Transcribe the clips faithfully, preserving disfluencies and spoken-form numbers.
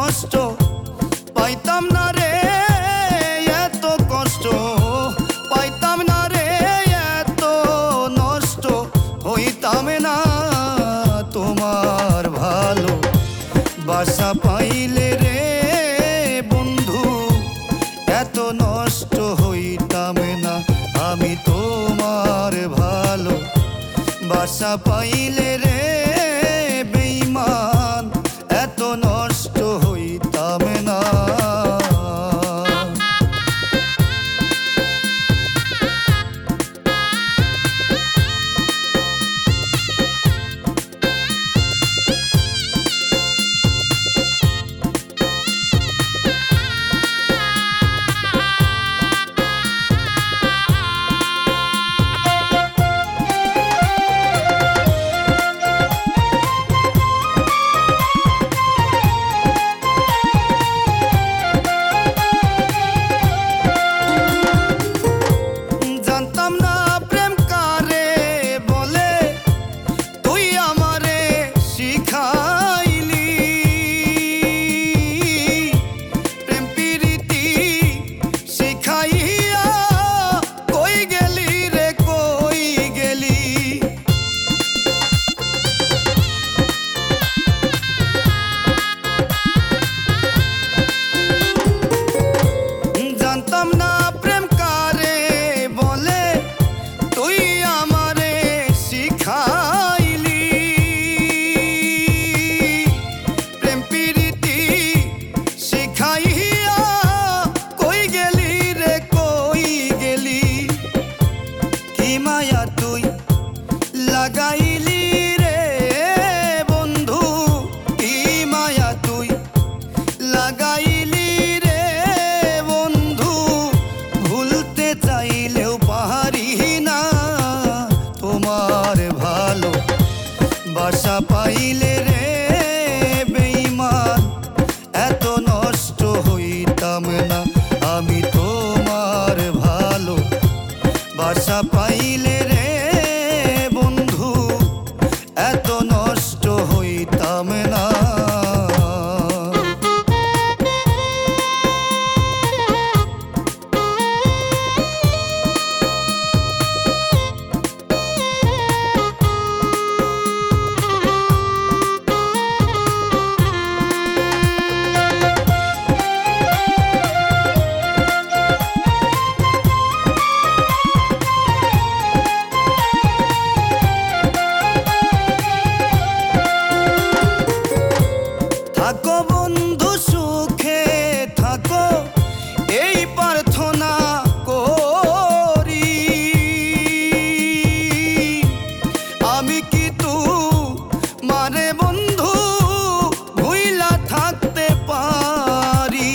কষ্ট পাইতাম না রে, এত কষ্ট পাইতাম না রে, এত নষ্ট হইতাম না। তোমার ভালো বাসা পাইলে রে বন্ধু এত নষ্ট হইতাম না। আমি তোমার ভালো বাসা পাইলে রে বেঈমান এত নষ্ট হইতাম না। লাগাইলি রে বন্ধু কি মায়া তুই লাগাইলি রে বন্ধু, ভুলতে চাইলেও পারি না। তোমার ভালো বাসা পাইলে রে বেঈমান এত নষ্ট হইতাম না। আমি তোমার ভালো বাসা পাইলে রে বন্ধু এত নষ্ট হইতাম না। থাকো বন্ধু সুখে থাকো এই প্রার্থনা করি, আমি কি তোমারে বন্ধু ভুইলা থাকতে পারি।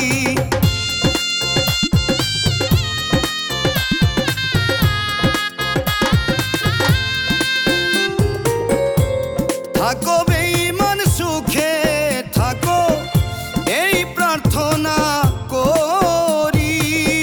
থাকো বেঈমান সুখে থাকো এই প্রার্থনা করি,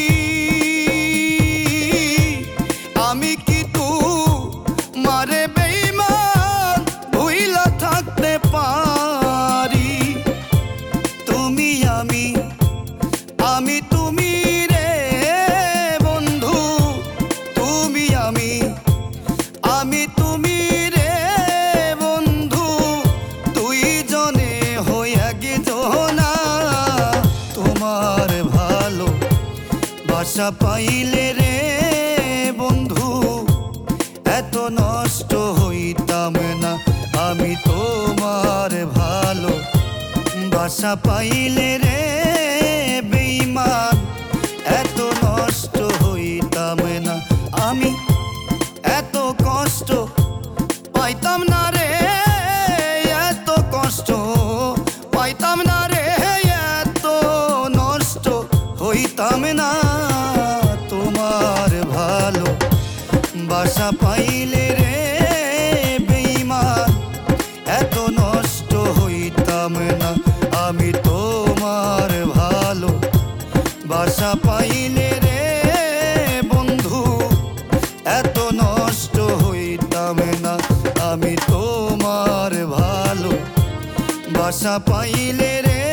আমি কি তোমারে বেঈমান ভুইলা থাকতে পারি। তুমি আমি আমি তুমি রে বন্ধু, তুমি আমি আমি তুমি রে বন্ধু, তুই জনে হইয়া গেছনা। তোমার ভালো বাসা পাইলে রে বন্ধু এত নষ্ট হইতাম না। আমি তোমার ভালো বাসা পাইলে রে বেঈমান এত নষ্ট হইতাম না। আমি এত কষ্ট পাইতাম না রে, এত কষ্ট পাইতাম না রে, এত নষ্ট হইতাম না। তোমার ভালো বাসা পাইলে রে বেঈমান এত নষ্ট হইতাম না। আমি তোমার ভালো বাসা পাইলে রে বন্ধু এত নষ্ট হইতাম না। আমি তোমার ভালো বাসা পাইলে রে